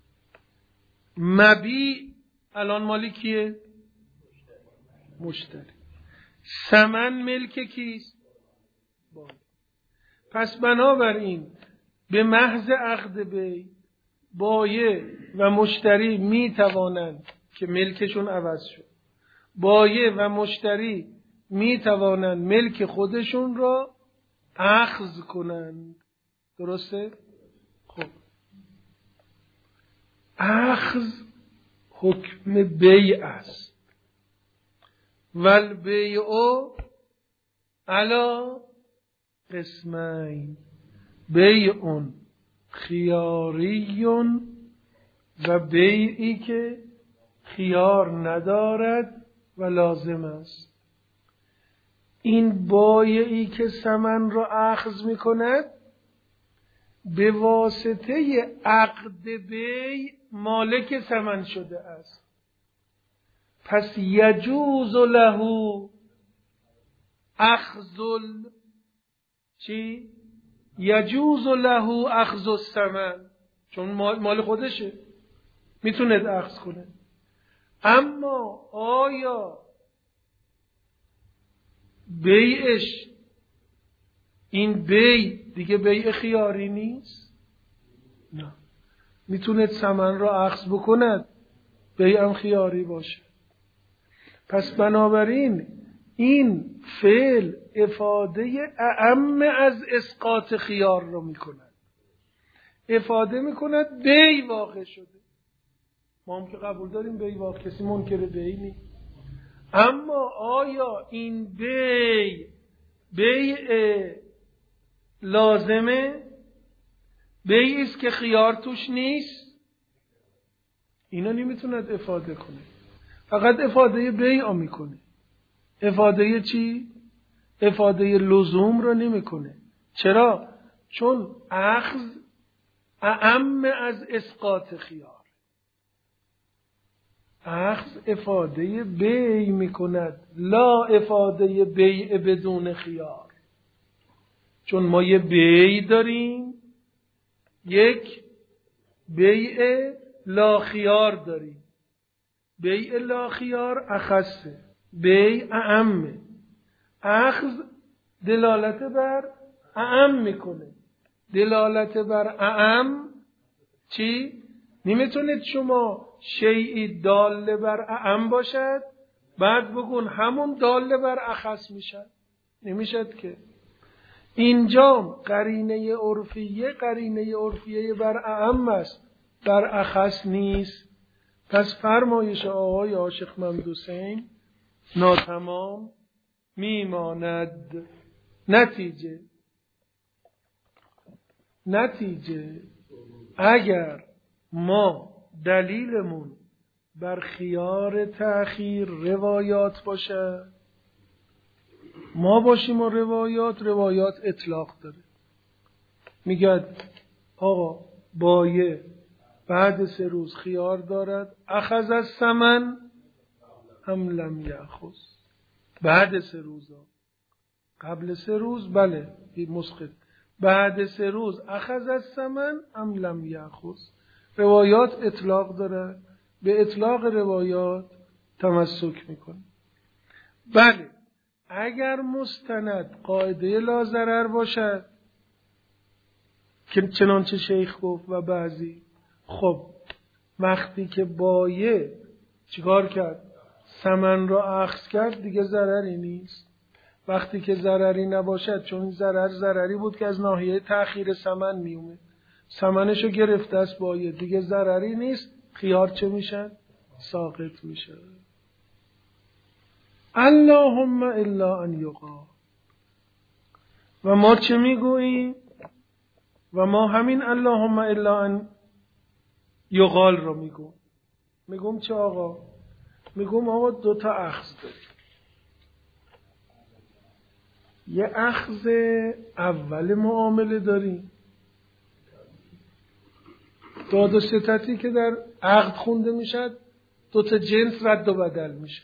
[SPEAKER 1] مبیع الان مالی کیه؟ مشتری. ثمن ملک کیست؟ بله. پس بنابراین به محض عقد بیع بایع و مشتری می توانند که ملکشون عوض شد، بایع و مشتری می توانند ملک خودشون را اخذ کنند. درسته؟ خب اخذ حکم بیع است، والبیع علی قسمین، بیع خیاری و بیعی که خیار ندارد و لازم است. این بایعی که ثمن را اخذ می کند به واسطه عقد بیع مالک ثمن شده است، پس یجوز له اخذ چی؟ یجوز له اخذ الثمن، چون مال خودشه میتونه اخذ کنه. اما آیا بیعش، این بیع دیگه بیع خیاری نیست؟ نه، میتونه ثمن را اخذ بکند، بیع هم خیاری باشه. پس بنابراین این فعل افاده اعم از اسقاط خیار رو میکند، افاده میکند بیع واقع شده. ما هم که قبول داریم بیع واقع، کسی منکر بیع نیست. اما آیا این بیع بیع لازمه؟ بیعی است که خیار توش نیست؟ اینا نمیتوند افاده کنه، فقط افاده بیع میکنه. افاده چی؟ افاده لزوم رو نمیکنه. چرا؟ چون اخذ اعم از اسقاط خیار. اخذ افاده بیع میکند، لا افاده بیع بدون خیار. چون ما یه بیع داریم، یک بیع لا خیار داریم. بیع لا خیار اخصه، بیع اعمه. اخذ دلالت بر اعم میکنه. دلالت بر اعم چی؟ نمیتونید شما شیئی دال بر اعم باشد بعد بگون همون دال بر اخص میشد. نمیشد که. اینجا قرینه عرفیه قرینه عرفیه بر اعم است، بر اخص نیست. پس فرمایش آقای عاشق محمد حسین ناتمام میماند. نتیجه نتیجه اگر ما دلیلمون بر خیار تأخیر روایات باشه، ما باشیم و روایات روایات اطلاق داره، میگه آقا بایه بعد سه روز خیار دارد، اخذ از ثمن ام لم یأخذ. بعد سه روز ها. قبل سه روز بله مسقط، بعد سه روز اخذ از ثمن ام لم یأخذ. روایات اطلاق داره، به اطلاق روایات تمسک میکنه. بله اگر مستند قاعده لا ضرر باشد که چنانچه شیخ گفت و بعضی، خب وقتی که بایه چیکار کرد؟ ثمن را اخذ کرد، دیگه ضرری نیست. وقتی که ضرری نباشد، چون ضرر ضرری بود که از ناحیه تأخیر ثمن میومه، ثمنشو گرفته است بایه، دیگه ضرری نیست، خیار چه میشه؟ ساقط میشه. اللهم الا ان یقال. و ما چه میگوییم؟ و ما همین اللهم الا ان یقال رو میگم. میگم چه آقا؟ میگم آقا دو تا اخذ داریم. یه اخذ اول معامله داریم، داد و ستتی که در عقد خونده میشد، دو تا جنس رد و بدل میشه.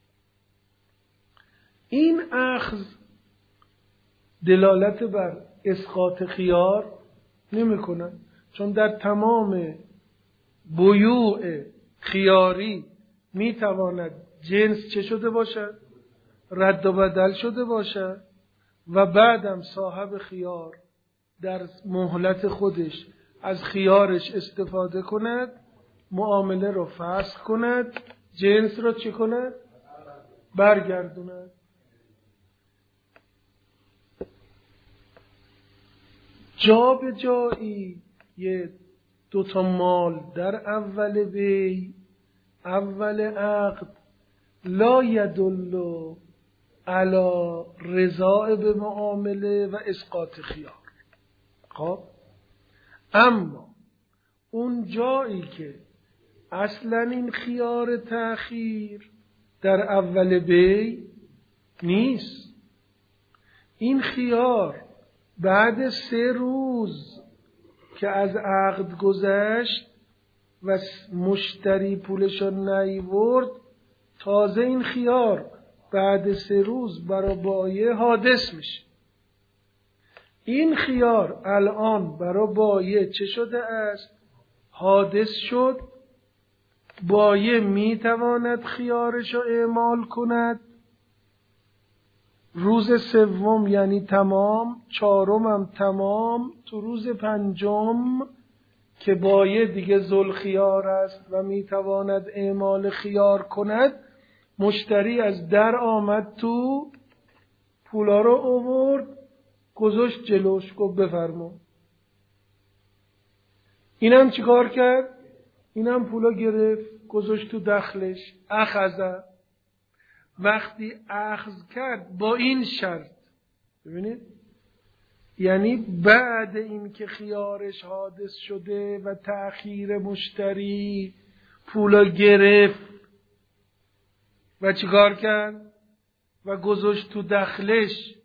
[SPEAKER 1] این اخذ دلالت بر اسقاط خیار نمی کنن، چون در تمام بیوع خیاری می تواند جنس چه شده باشد؟ رد و بدل شده باشد و بعدم صاحب خیار در مهلت خودش از خیارش استفاده کند، معامله رو فسخ کند، جنس رو چه کند؟ برگردوند. جا به جایی یه دوتا مال در اول بی اول عقد لا یدل علی رضا به معامله و اسقاط خیار. خب اما اون جایی که اصلا این خیار تأخیر در اول بی نیست، این خیار بعد سه روز که از عقد گذشت و مشتری پولشو نیورد، تازه این خیار بعد سه روز برای بایه حادث میشه. این خیار الان برای بایه چه شده است؟ حادث شد. بایه میتواند خیارشو اعمال کند روز سوم یعنی تمام، چهارم هم تمام، تو روز پنجم که بایه دیگه ذوالخیار است و میتواند اعمال خیار کند، مشتری از در آمد تو، پولا رو آورد گذاشت جلوش، گفت بفرما. اینم چیکار کرد؟ اینم پولا گرفت گذاشت تو دخلش، اخذ. وقتی اخذ کرد با این شرط، ببینید، یعنی بعد این که خیارش حادث شده و تأخیر مشتری، پولا گرفت و چیکار کرد؟ و گذاشت تو دخلش.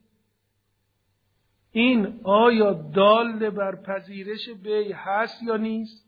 [SPEAKER 1] این آیا دال بر پذیرش بیع هست یا نیست؟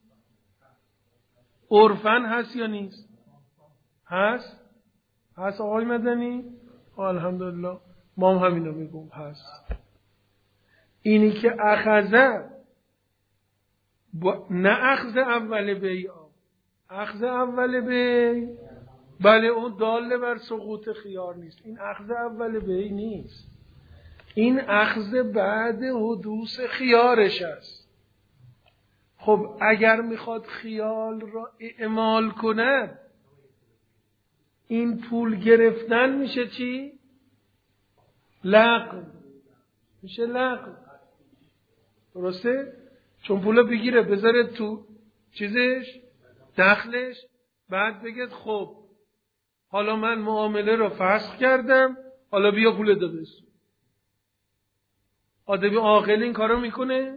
[SPEAKER 1] عرفاً هست یا نیست؟ هست؟ هست آقای مدنی؟ الحمدلله ما هم همینو میگم هست. اینی که اخذه با... نه اخذ اول بیع، اخذ اول بیع بله اون داله بر سقوط خیار نیست، این اخذ اول بیع نیست، این اخذ بعد حدوث خیارش است. خب اگر میخواد خیال را اعمال کند، این پول گرفتن میشه چی؟ لغو میشه لغو. درسته؟ چون پولا بگیره بذاره تو چیزش دخلش، بعد بگه خب حالا من معامله رو فسخ کردم، حالا بیا پول ده بس. آدمی عاقل این کارو میکنه؟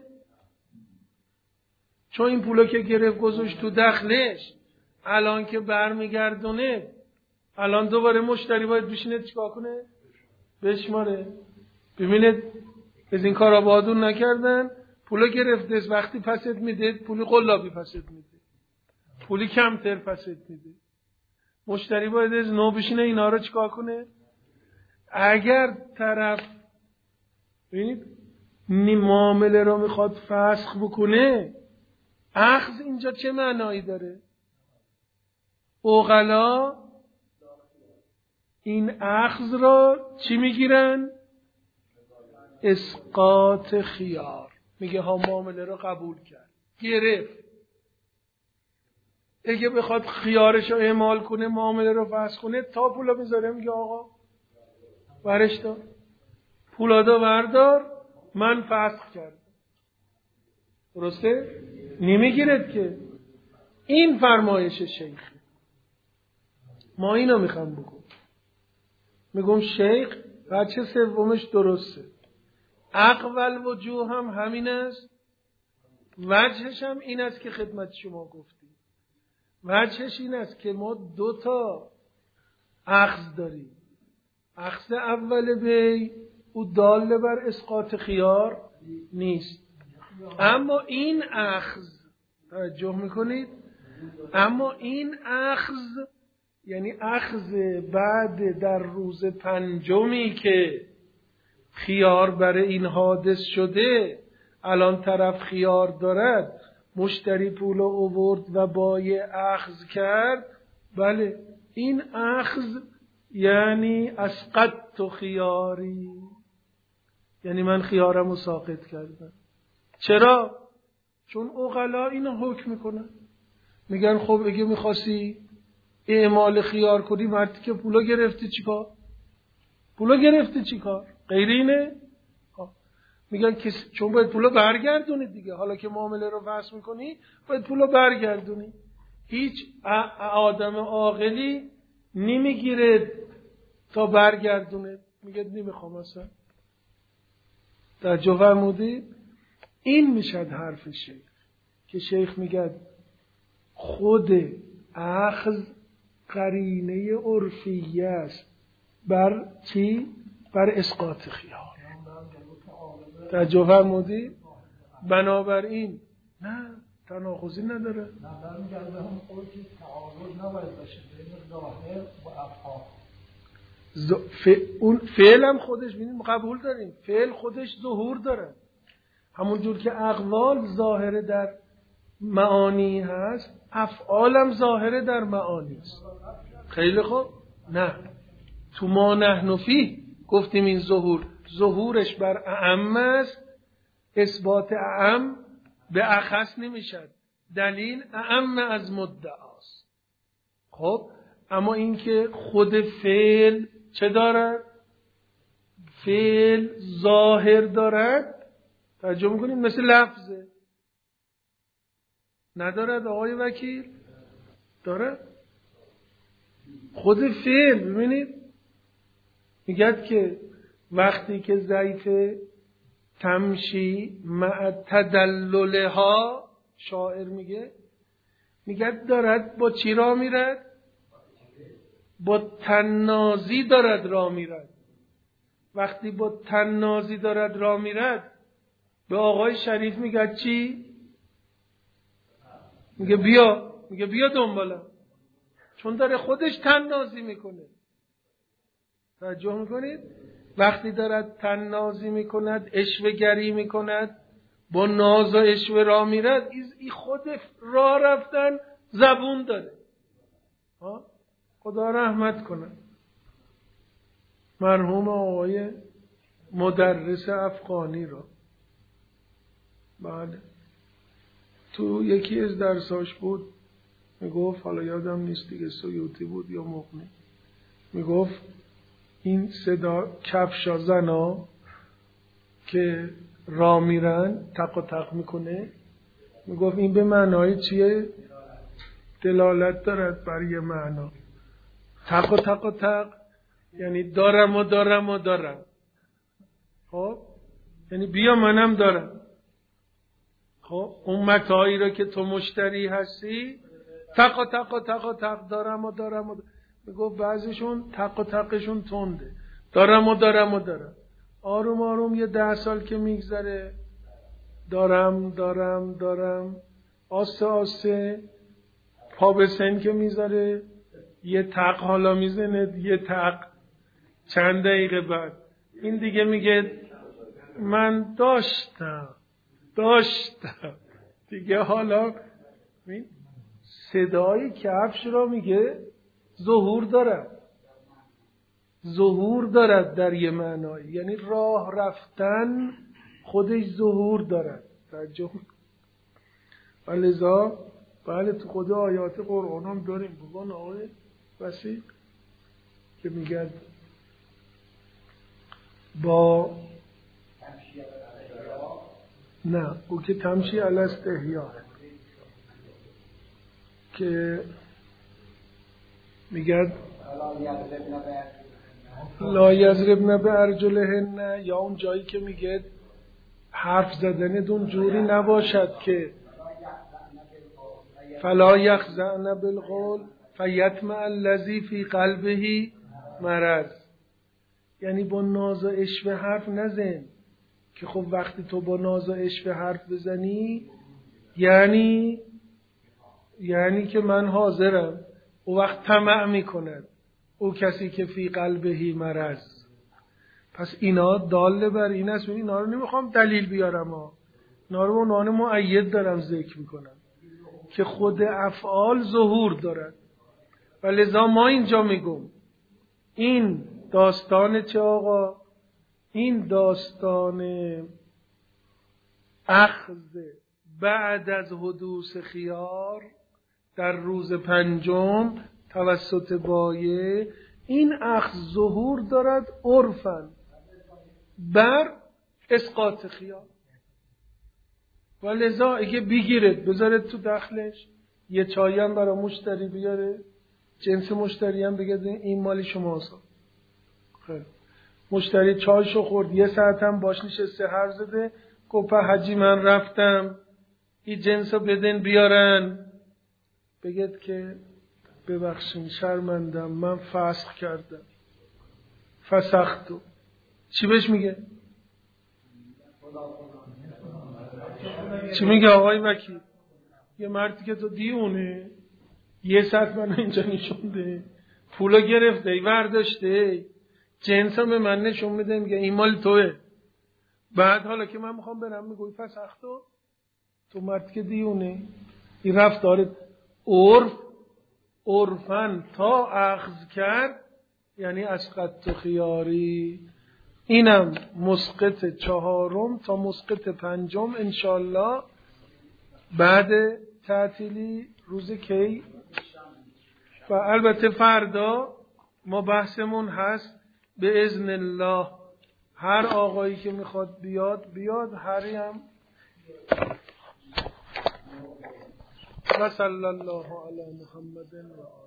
[SPEAKER 1] چون این پولا که گرفت گذاشت تو دخلش، الان که برمیگردونه الان دوباره مشتری باید بشینه چیکار کنه؟ بشماره ببینید از این کارا بادون نکردن، پولا گرفته وقتی پست میده پولی قلابی پست میده، پولی کمتر پست میده. مشتری باید از نو بشینه اینا رو چیکار کنه؟ اگر طرف ببینید معامله رو میخواد فسخ بکنه، اخذ اینجا چه معنایی داره؟ عقلا این اخذ را چی میگیرن؟ اسقاط خیار. میگه ها معامله رو قبول کرد، گرفت، اگه بخواد خیارش رو اعمال کنه معامله رو فسخ کنه تا پولا میذاره، میگه آقا ورش دار، پولادا بردار، من فسخ کردم. درسته؟ نمیگیرد که. این فرمایش شیخ. ما اینو میخوام بگم. میگم شیخ بچه سومش درسته. اقوال وجوه هم همین است، وجهش هم این است که خدمت شما گفتیم. وجهش این است که ما دو تا اخذ داریم. اخذ اول بی او دال بر اسقاط خیار نیست، اما این اخذ توجه میکنید، اما این اخذ یعنی اخذ بعد در روز پنجمی که خیار برای این حادث شده، الان طرف خیار دارد، مشتری پول آورد و بای اخذ کرد، بله این اخذ یعنی اسقطت خیاری، یعنی من خیارم رو ساقط کردم. چرا؟ چون عقلا اینو حکم میکنن، میگن خب اگه میخواستی اعمال خیار کنی وقتی که پولا گرفتی چیکار؟ پولا گرفتی چیکار؟ غیر اینه؟ میگن که چون باید پولا برگردونی دیگه، حالا که معامله رو فسخ میکنی باید پولا برگردونی. هیچ آدم عاقلی نمیگیره تا برگردونه، میگه نمیخوام اصلا. در جو فرمودید این میشد حرف شیخ، که شیخ میگه خود اخذ قرینه عرفیه است بر چی؟ بر اسقاط خیار. در جو فرمودید بنابراین نه تناقضی نداره.
[SPEAKER 2] نظر میگرد به هم خود که تعارض نباید باشه بین ظاهر و افعال.
[SPEAKER 1] ز... ف... اون فعل هم خودش ببینید قبول داریم، فعل خودش ظهور داره، همون جور که اقوال ظاهره در معانی هست، افعال هم ظاهره در معانی است. خیلی خوب. نه تو ما نحن فیه گفتیم این ظهور ظهورش بر اعم است، اثبات اعم به اخص نمیشد، دلیل اعم از مدعاست. خب اما این که خود فعل چه دارد؟ فعل ظاهر دارد، توجه میکنید مثل لفظه ندارد آقای وکیل؟ دارد. خود فعل ببینید میگد که وقتی که ضعیف تمشی مع تدللها، شاعر میگه میگد دارد با چی را میرد؟ با تنازی دارد را میرد. وقتی با تنازی دارد را میرد به آقای شریف میگه چی؟ میگه بیا، میگه بیا دنبالم، چون داره خودش تنازی میکنه. توجه میکنید؟ وقتی دارد تنازی میکند، اشوه گری میکند، با ناز و اشوه را میرد، این خود را رفتن زبون داره. ها؟ خدا رحمت کنه مرحوم آقای مدرس افغانی را. بله تو یکی از درساش بود میگفت، حالا یادم نیست دیگه سیوطی بود یا مقنی، میگفت این صدا کفشا زنا که راه میرن تق و تق میکنه، میگفت این به معنای چیه؟ دلالت دارد بر یه معنا. تق و تق و تق یعنی دارم و دارم و دارم. خب یعنی بیا منم دارم. خب اون متاعی رو که تو مشتری هستی تق و تق و تق و تق دارم و دارم و دارم. میگفت بعضیشون تق و تقشون تنده، دارم و دارم و دارم. آروم آروم یه ده سال که میگذره دارم دارم دارم، آسته آسته پا به سن که میذاره یه تق حالا میزنه، یه تق چند دقیقه بعد این دیگه میگه من داشتم داشتم دیگه. حالا صدای کفش را میگه ظهور دارد، ظهور دارد در یه معنایی، یعنی راه رفتن خودش ظهور دارد. توجه و لذا بله تو خود آیات قرآن هم داریم. بگن آقای وسیق که میگن با نه او که تمشی علی استحیا که میگن لا یضربن بارجلهن، یا اون جایی که میگه حرف زدنتون جوری نباشد که فلا یخزعن بالقول فیطمع الذی فی قلبه مرض، یعنی با ناز و عشوه حرف نزن که خب وقتی تو با ناز و عشوه حرف بزنی یعنی یعنی که من حاضرم، او وقت طمع میکند او کسی که فی قلبه مرض. پس اینا داله بر این است. اینا رو نمیخوام دلیل بیارم ها، اینا رو عنوان مؤید دارم ذکر میکنم که خود افعال ظهور دارد. و لذا ما اینجا میگم این داستان چه آقا؟ این داستان اخذ بعد از حدوث خیار در روز پنجم توسط بایه، این اخذ ظهور دارد عرفاً بر اسقاط خیار. و لذا اگه بگیرد بذارد تو دخلش، یه چایی هم برای مشتری بیاره، جنس مشتری هم بگه این مالی شماست. خیلی مشتری چایشو خورد، یه ساعت هم باش نشسته حرف زده، گفت حاجی من رفتم این جنسو بدن بیارن، بگید که ببخشین شرمندم من فسخ کردم، فسختو. چی بهش میگه؟ چی میگه آقای وکیل؟ یه مردی که تو دیونه یه ساعت من اینجا نشونده، پولو گرفته ای ورداشته، جنسا به من نشون میده، میگه این مال توه. بعد حالا که من میخوام برم میگوی فسختو، تو مرد که دیونه. این رفتار عرف عرفن تا اخذ کرد یعنی اسقط خیاری. اینم مسقط چهارم تا مسقط پنجم انشالله بعد تعطیلی روز کی. و البته فردا ما بحثمون هست به اذن الله، هر آقایی که میخواد بیاد بیاد، هری هم. و صلی الله علی محمد.